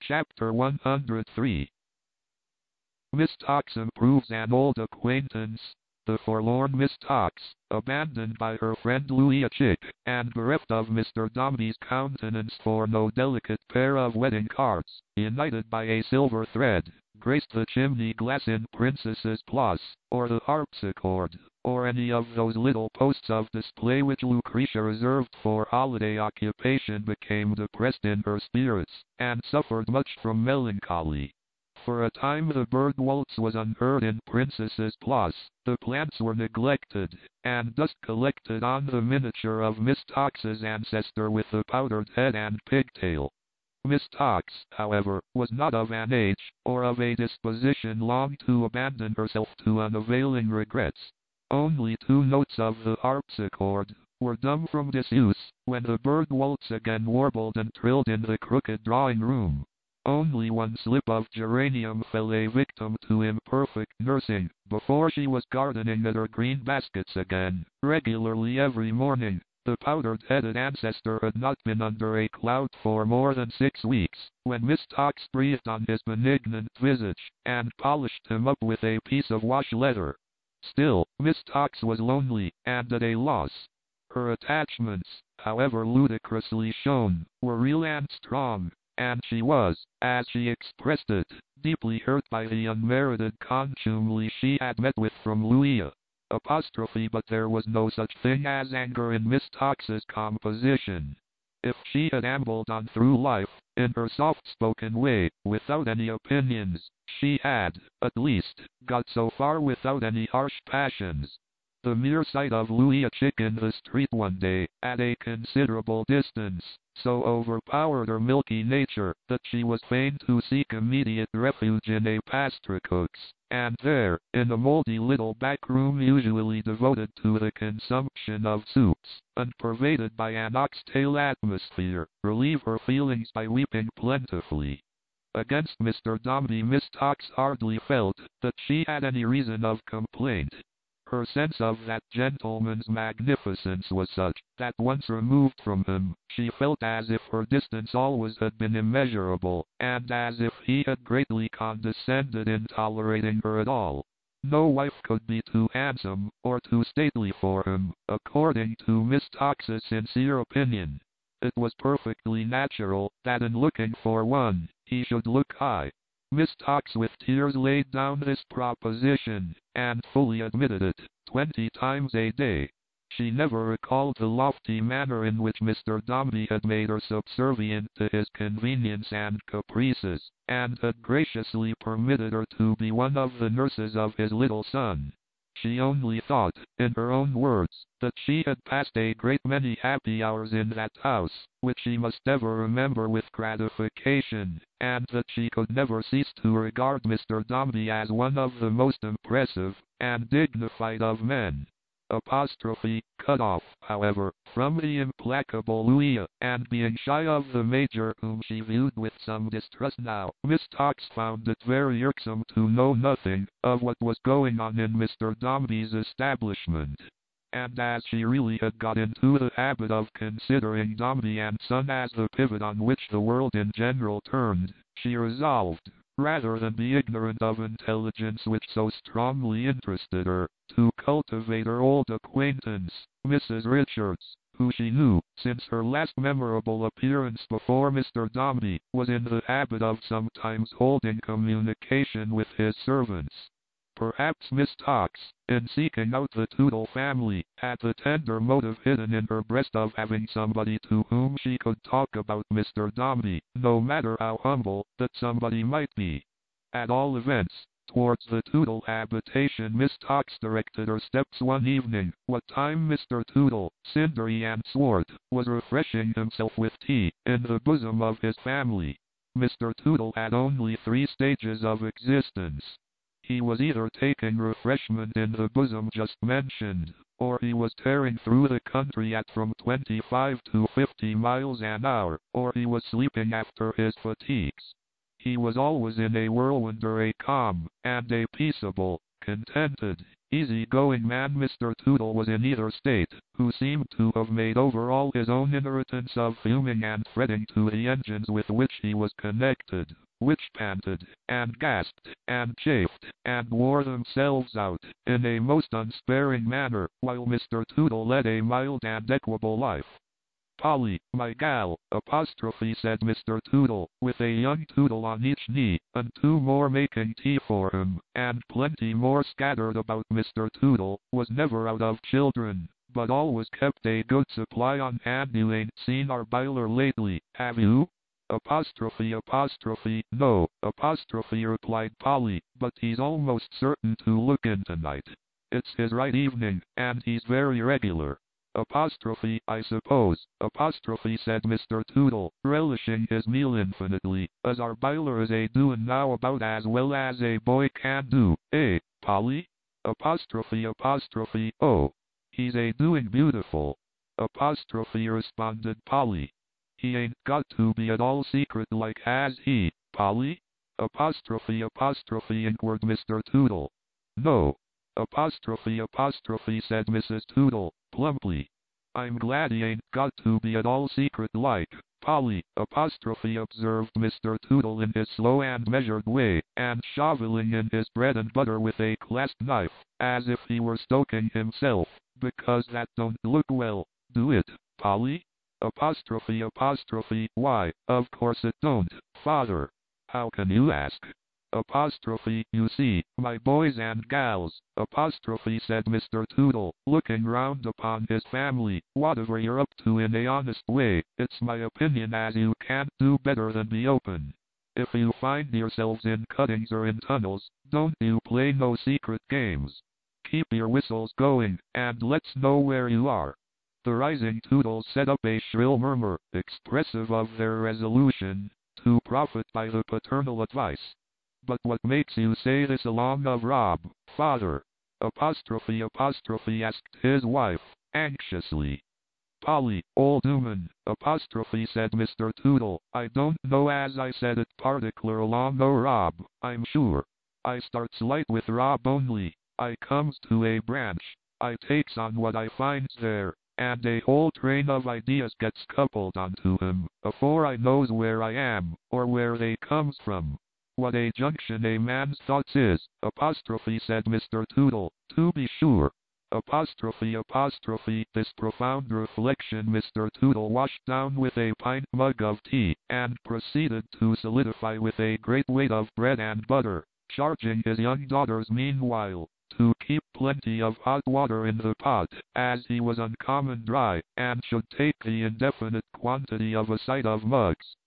Chapter 103. Miss Tox improves an old acquaintance. The forlorn Miss Tox, abandoned by her friend Louisa Chick, and bereft of Mr. Dombey's countenance for no delicate pair of wedding cards, united by a silver thread, graced the chimney glass in Princess's Plus, or the harpsichord, or any of those little posts of display which Lucretia reserved for holiday occupation, became depressed in her spirits, and suffered much from melancholy. For a time the bird waltz was unheard in Princess's Plus, the plants were neglected, and dust collected on the miniature of Miss Tox's ancestor with the powdered head and pigtail. Miss Tox, however, was not of an age, or of a disposition long to abandon herself to unavailing regrets. Only 2 notes of the harpsichord were dumb from disuse, when the bird waltz again warbled and trilled in the crooked drawing-room. Only 1 slip of geranium fell a victim to imperfect nursing, before she was gardening at her green baskets again, regularly every morning. The powdered-headed ancestor had not been under a cloud for more than 6 weeks, when Miss Tox breathed on his benignant visage, and polished him up with a piece of wash-leather. Still, Miss Tox was lonely, and at a loss. Her attachments, however ludicrously shown, were real and strong, and she was, as she expressed it, deeply hurt by the unmerited contumely she had met with from Louisa. But there was no such thing as anger in Miss Tox's composition. If she had ambled on through life, in her soft-spoken way, without any opinions, she had, at least, got so far without any harsh passions. The mere sight of Louisa Chick in the street one day, at a considerable distance, so overpowered her milky nature, that she was fain to seek immediate refuge in a pastry cook's, and there, in a mouldy little back room usually devoted to the consumption of soups, and pervaded by an oxtail atmosphere, relieve her feelings by weeping plentifully. Against Mr. Dombey Miss Tox hardly felt that she had any reason of complaint. Her sense of that gentleman's magnificence was such, that once removed from him, she felt as if her distance always had been immeasurable, and as if he had greatly condescended in tolerating her at all. No wife could be too handsome, or too stately for him, according to Miss Tox's sincere opinion. It was perfectly natural, that in looking for one, he should look high. Miss Tox with tears laid down this proposition, and fully admitted it, 20 times a day. She never recalled the lofty manner in which Mr. Dombey had made her subservient to his convenience and caprices, and had graciously permitted her to be one of the nurses of his little son. She only thought, in her own words, that she had passed a great many happy hours in that house, which she must ever remember with gratification, and that she could never cease to regard Mr. Dombey as one of the most impressive and dignified of men. Cut off, however, from the implacable Louisa, and being shy of the Major, whom she viewed with some distrust now, Miss Tox found it very irksome to know nothing of what was going on in Mr. Dombey's establishment. And as she really had got into the habit of considering Dombey and Son as the pivot on which the world in general turned, she resolved, rather than be ignorant of intelligence which so strongly interested her, to cultivate her old acquaintance, Mrs. Richards, who she knew, since her last memorable appearance before Mr. Dombey, was in the habit of sometimes holding communication with his servants. Perhaps Miss Tox, in seeking out the Tootle family, had the tender motive hidden in her breast of having somebody to whom she could talk about Mr. Dombey, no matter how humble that somebody might be. At all events, towards the Tootle habitation Miss Tox directed her steps one evening, what time Mr. Tootle, cindery and swart, was refreshing himself with tea, in the bosom of his family. Mr. Tootle had only 3 stages of existence. He was either taking refreshment in the bosom just mentioned, or he was tearing through the country at from 25 to 50 miles an hour, or he was sleeping after his fatigues. He was always in a whirlwind or a calm, and a peaceable, contented, easy-going man Mr. Tootle was in either state, who seemed to have made over all his own inheritance of fuming and fretting to the engines with which he was connected, which panted, and gasped, and chafed, and wore themselves out, in a most unsparing manner, while Mr. Tootle led a mild and equable life. "Polly, my gal," said Mr. Tootle, with a young Tootle on each knee, and two more making tea for him, and plenty more scattered about. Mr. Tootle was never out of children, but always kept a good supply on hand. "You ain't seen our Byler lately, have you?" "No," replied Polly, "but he's almost certain to look in tonight. It's his right evening, and he's very regular." "I suppose," said Mr. Tootle, relishing his meal infinitely, "as our Byler is a-doing now about as well as a boy can do, eh, Polly?" "Oh, he's a-doing beautiful," responded Polly. "He ain't got to be at all secret like, has he, Polly?" Inquired Mr. Tootle. "No," said Mrs. Tootle, plumply. "I'm glad he ain't got to be at all secret like, Polly," observed Mr. Tootle in his slow and measured way, and shoveling in his bread and butter with a clasp knife, as if he were stoking himself, "because that don't look well, do it, Polly?" "Why, of course it don't, father. How can you ask?" "You see, my boys and gals," said Mr. Tootle, looking round upon his family, "whatever you're up to in a honest way, it's my opinion as you can't do better than be open. If you find yourselves in cuttings or in tunnels, don't you play no secret games. Keep your whistles going, and let's know where you are." The rising Tootles set up a shrill murmur, expressive of their resolution to profit by the paternal advice. "But what makes you say this along of Rob, father?" asked his wife, anxiously. "Polly, old 'ooman," said Mr. Tootle, "I don't know as I said it particular along o' Rob, I'm sure. I starts light with Rob only, I comes to a branch, I takes on what I finds there, and a whole train of ideas gets coupled onto him, afore I knows where I am, or where they comes from. What a junction a man's thoughts is, said Mr. Tootle, to be sure. This profound reflection Mr. Tootle washed down with a pint mug of tea, and proceeded to solidify with a great weight of bread and butter, charging his young daughters meanwhile to keep plenty of hot water in the pot, as he was uncommon dry, and should take the indefinite quantity of a sight of mugs,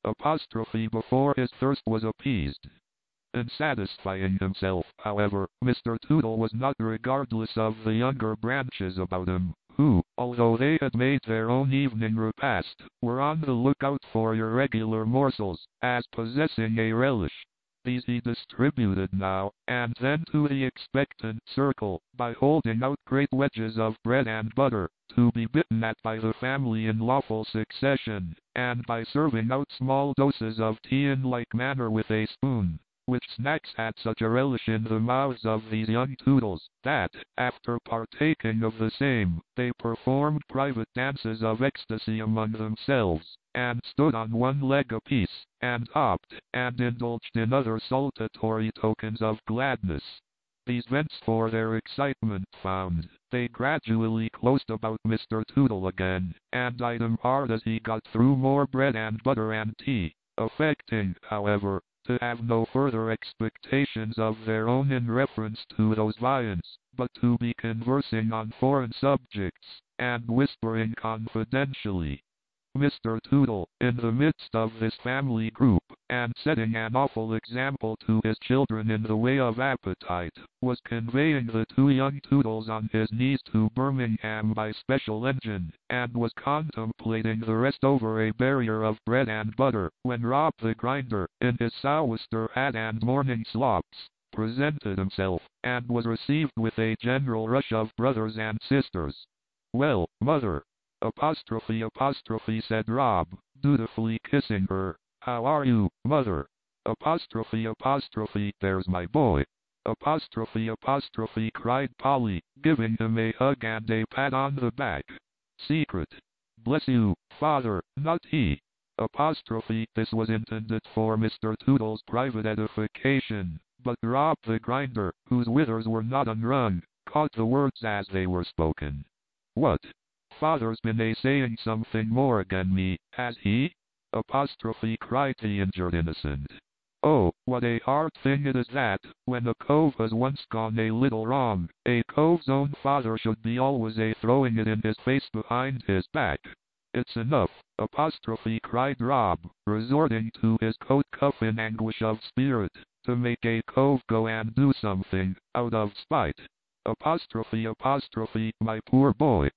before his thirst was appeased. In satisfying himself, however, Mr. Tootle was not regardless of the younger branches about him, who, although they had made their own evening repast, were on the lookout for irregular morsels, as possessing a relish. These he distributed now and then to the expectant circle, by holding out great wedges of bread and butter, to be bitten at by the family in lawful succession, and by serving out small doses of tea in like manner with a spoon, which snacks had such a relish in the mouths of these young Tootles, that, after partaking of the same, they performed private dances of ecstasy among themselves, and stood on one leg apiece, and hopped, and indulged in other saltatory tokens of gladness. These vents for their excitement found, they gradually closed about Mr. Tootle again, and eyed him hard as he got through more bread and butter and tea, affecting, however, to have no further expectations of their own in reference to those viands, but to be conversing on foreign subjects, and whispering confidentially. Mr. Tootle, in the midst of this family group, and setting an awful example to his children in the way of appetite, was conveying the two young Tootles on his knees to Birmingham by special engine, and was contemplating the rest over a barrier of bread and butter, when Rob the Grinder, in his sou'wester hat and morning slops, presented himself, and was received with a general rush of brothers and sisters. "Well, mother," said Rob, dutifully kissing her, "how are you, mother?" "There's my boy," Apostrophe, cried Polly, giving him a hug and a pat on the back. Secret. Bless you, father, not he. Apostrophe, this was intended for Mr. Toodle's private edification, but Rob the Grinder, whose withers were not unwrung, caught the words as they were spoken. What? Father's been a-saying something more again me, has he? Apostrophe, cried the injured innocent. Oh, what a hard thing it is that, when a cove has once gone a little wrong, a cove's own father should be always a-throwing it in his face behind his back. It's enough, apostrophe, cried Rob, resorting to his coat cuff in anguish of spirit, to make a cove go and do something, out of spite. Apostrophe, my poor boy.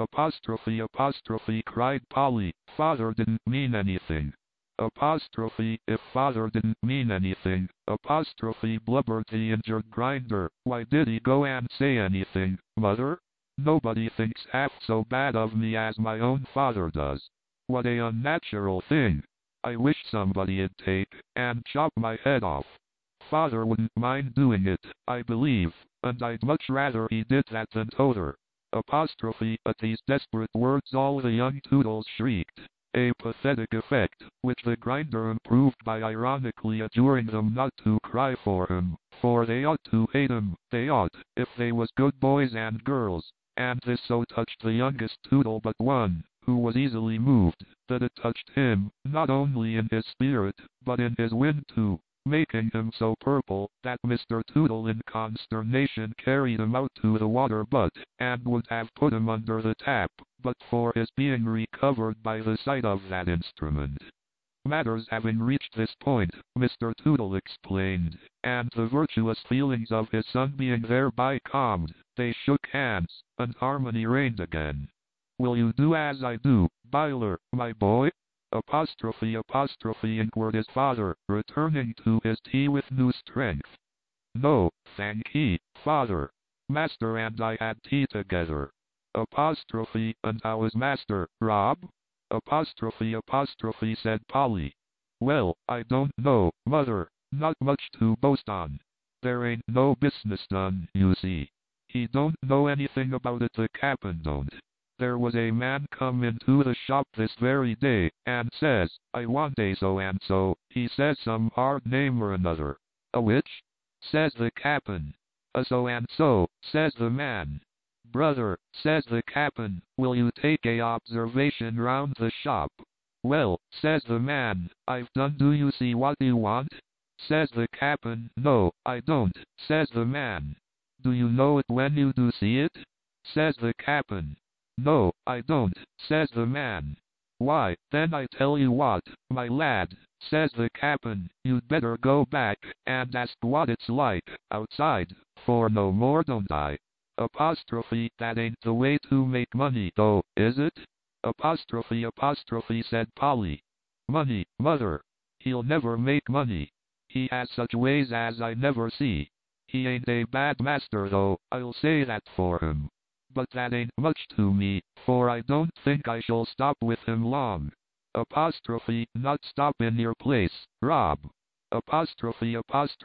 Apostrophe, cried Polly, father didn't mean anything. Apostrophe, if father didn't mean anything, apostrophe, blubbered the injured Grinder, why did he go and say anything, mother? Nobody thinks half so bad of me as my own father does. What a unnatural thing. I wish somebody'd take and chop my head off. Father wouldn't mind doing it, I believe, and I'd much rather he did that than t'other. Apostrophe, at these desperate words all the young Toodles shrieked. A pathetic effect, which the Grinder improved by ironically adjuring them not to cry for him, for they ought to hate him, they ought, if they was good boys and girls, and this so touched the youngest Toodle but one, who was easily moved, that it touched him, not only in his spirit, but in his wind too, making him so purple, that Mr. Toodle in consternation carried him out to the water butt, and would have put him under the tap, but for his being recovered by the sight of that instrument. Matters having reached this point, Mr. Toodle explained, and the virtuous feelings of his son being thereby calmed, they shook hands, and harmony reigned again. Will you do as I do, Byler, my boy? Apostrophe, inquired his father, returning to his tea with new strength. No, thank ye, father. Master and I had tea together. Apostrophe, and how is master, Rob? Apostrophe, said Polly. Well, I don't know, mother, not much to boast on. There ain't no business done, you see. He don't know anything about it, the cap'n don't. There was a man come into the shop this very day, and says, I want a so-and-so, he says some hard name or another. A which? Says the cap'n. A so-and-so, says the man. Brother, says the cap'n, will you take a observation round the shop? Well, says the man, I've done. Do you see what you want? Says the cap'n, no, I don't, says the man. Do you know it when you do see it? Says the cap'n. No, I don't, says the man. Why, then I tell you what, my lad, says the cap'n, you'd better go back and ask what it's like outside, for no more don't I. Apostrophe, that ain't the way to make money though, is it? Apostrophe, said Polly. Money, mother. He'll never make money. He has such ways as I never see. He ain't a bad master though, I'll say that for him. But that ain't much to me, for I don't think I shall stop with him long. Apostrophe, not stop in your place, Rob. Apostrophe,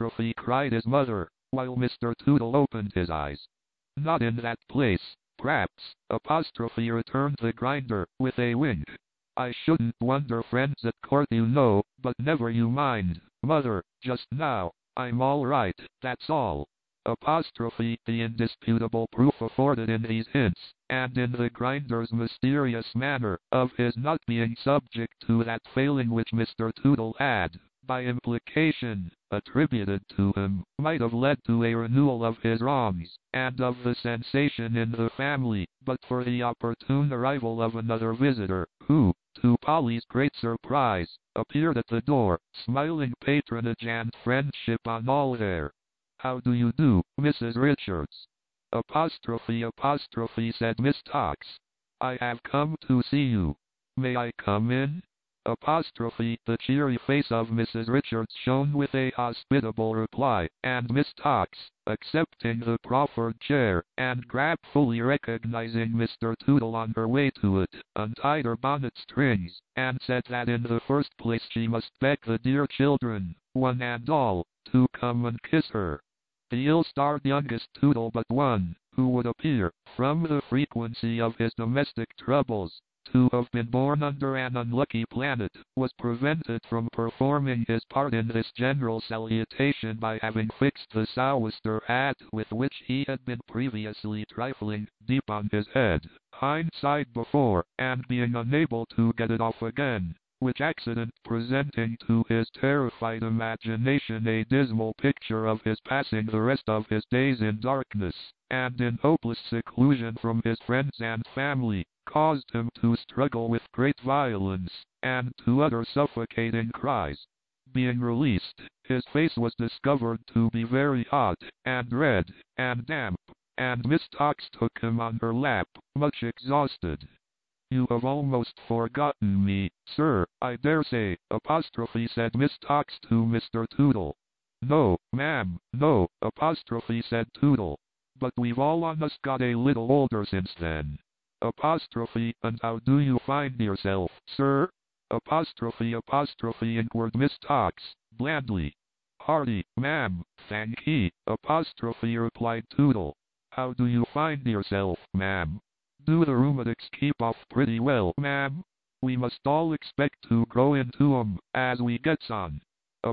cried his mother, while Mr. Toodle opened his eyes. Not in that place, p'raps, apostrophe, returned the Grinder, with a wink. I shouldn't wonder friends at court you know, but never you mind, mother, just now, I'm all right, that's all. Apostrophe, the indisputable proof afforded in these hints, and in the Grinder's mysterious manner, of his not being subject to that failing which Mr. Toodle had, by implication, attributed to him, might have led to a renewal of his wrongs, and of the sensation in the family, but for the opportune arrival of another visitor, who, to Polly's great surprise, appeared at the door, smiling patronage and friendship on all there. How do you do, Mrs. Richards? Apostrophe, said Miss Tox. I have come to see you. May I come in? Apostrophe, the cheery face of Mrs. Richards shone with a hospitable reply, and Miss Tox, accepting the proffered chair, and gratefully recognizing Mr. Toodle on her way to it, untied her bonnet strings, and said that in the first place she must beg the dear children, one and all, to come and kiss her. The ill-starred youngest Tootle but one, who would appear, from the frequency of his domestic troubles, to have been born under an unlucky planet, was prevented from performing his part in this general salutation by having fixed the sou'wester hat with which he had been previously trifling deep on his head, hind-side before, and being unable to get it off again, which accident presenting to his terrified imagination a dismal picture of his passing the rest of his days in darkness, and in hopeless seclusion from his friends and family, caused him to struggle with great violence, and to utter suffocating cries. Being released, his face was discovered to be very hot, and red, and damp, and Miss Tox took him on her lap, much exhausted. "You have almost forgotten me, sir, I dare say," said Miss Tox to Mr. Tootle. "No, ma'am, no," said Tootle. "But we've all on us got a little older since then." "And how do you find yourself, sir?" Inquired Miss Tox, blandly. "Hearty, ma'am, thank ye," replied Tootle. "How do you find yourself, ma'am? Do the rheumatics keep off pretty well, ma'am? We must all expect to grow into 'em, as we gets on."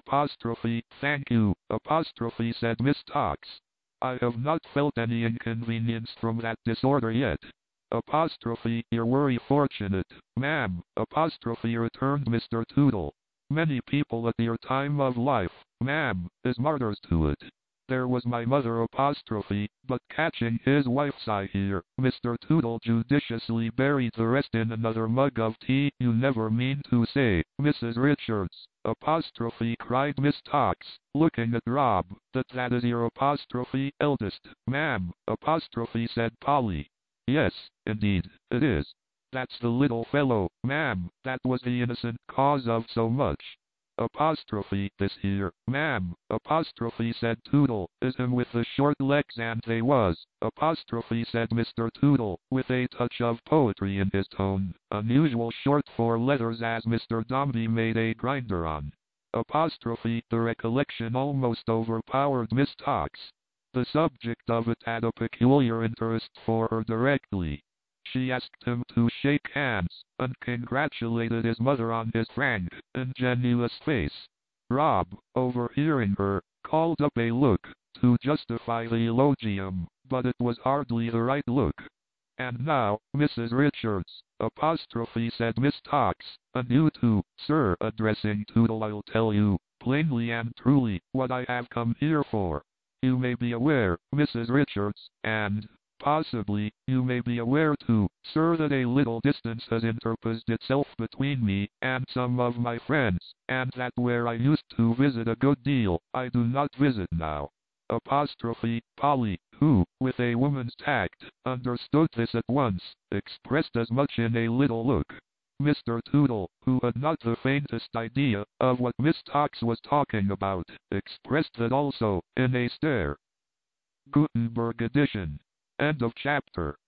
"Thank you," said Miss Tox. "I have not felt any inconvenience from that disorder yet." "You're very fortunate, ma'am," returned Mr. Tootle. "Many people at your time of life, ma'am, is martyrs to it. There was my mother, but catching his wife's eye here, Mr. Tootle judiciously buried the rest in another mug of tea. "You never mean to say, Mrs. Richards," cried Miss Tox, looking at Rob, that is your eldest, ma'am," said Polly. "Yes, indeed, it is. That's the little fellow, ma'am, that was the innocent cause of so much." "This here, ma'am," said Tootle, "is him with the short legs, and they was," said Mr. Tootle, with a touch of poetry in his tone, unusual short for letters as Mr. Dombey made a grinder on. The recollection almost overpowered Miss Tox. The subject of it had a peculiar interest for her directly. She asked him to shake hands, and congratulated his mother on his frank, ingenuous face. Rob, overhearing her, called up a look, to justify the eulogium, but it was hardly the right look. "And now, Mrs. Richards," said Miss Tox, "and you too, sir," addressing Tootle, "I'll tell you, plainly and truly, what I have come here for. You may be aware, Mrs. Richards, and possibly, you may be aware too, sir, that a little distance has interposed itself between me and some of my friends, and that where I used to visit a good deal, I do not visit now." Polly, who, with a woman's tact, understood this at once, expressed as much in a little look. Mr. Tootle, who had not the faintest idea of what Miss Tox was talking about, expressed that also, in a stare. Gutenberg edition. End of chapter.